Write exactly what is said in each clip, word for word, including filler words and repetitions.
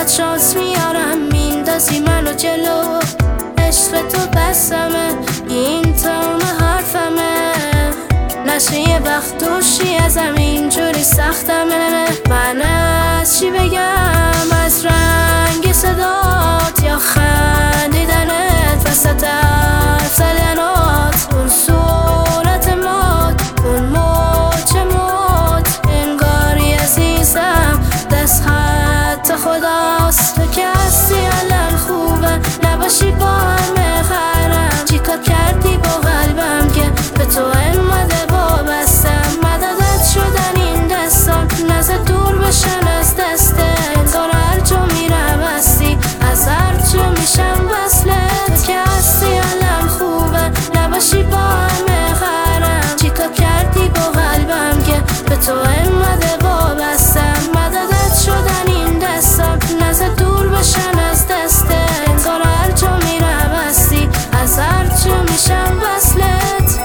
شانس میارم میندازی منو جلو، عشق تو بسمه این تمام حرفمه، نشه یه وقت دوشی ازم اینجوری سختمه. من از چی بگم، از رنگ صدات یا خندیدنت وسط حرف زدنات، اون صورت مات، اون موج موت، انگاری عزیزم دست خط خداست. تو که هستی الان خوبه نباشی با همه خرم، چی کار کردی با قلبم که به تو انقدر وابستم، مددت شدن این دستان نزد دور بشن از دسته، انگار هر جا میرم هستی از هر جا میشم وصلت. تو که هستی الان خوبه نباشی با همه خرم، چی کار کردی با قلبم که به تو انقدر وابستم، مددت شدن این دستان نزد دور بشن از دسته، انگار هر جا میرم هستی از هر جا میشم وصلت.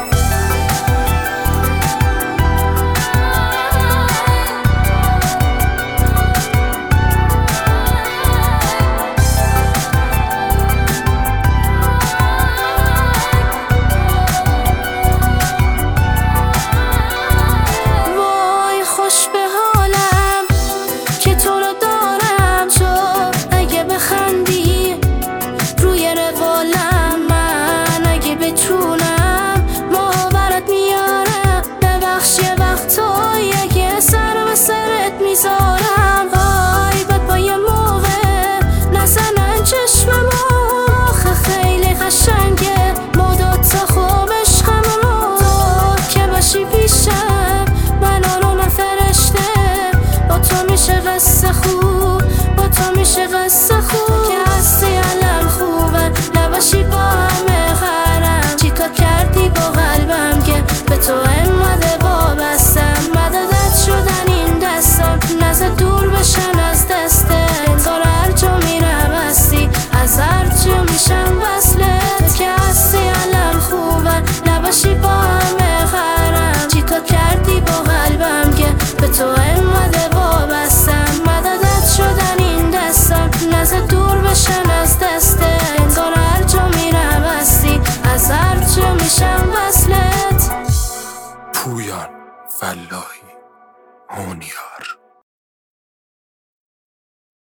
میذارم غایبت با یه موقع نزنن چشممو، آخه خیلی قشنگه مدت تا خوب عشقمو، تو که باشی پیشم من آنونم فرشته، با تو میشه قصه خوب، با تو میشه قصه خوب. که هستی الان خوبه نباشی با همه خرم، چی کار کردی با قلبم که به تو انقدر وابستم، مددت شدن این دستان نزد دور بشن از دسته، انگار هر جا میرم هستی از هر جا میشم وصلت. که هستی الان خوبه نباشی با همه خرم، چی کار کردی با قلبم که به تو انقدر وابستم، مددت شدن این دستان نزد دور بشن از دسته، انگار هر جا میرم هستی از هر جا میشم وصلت. پویان فلاحی هونیار.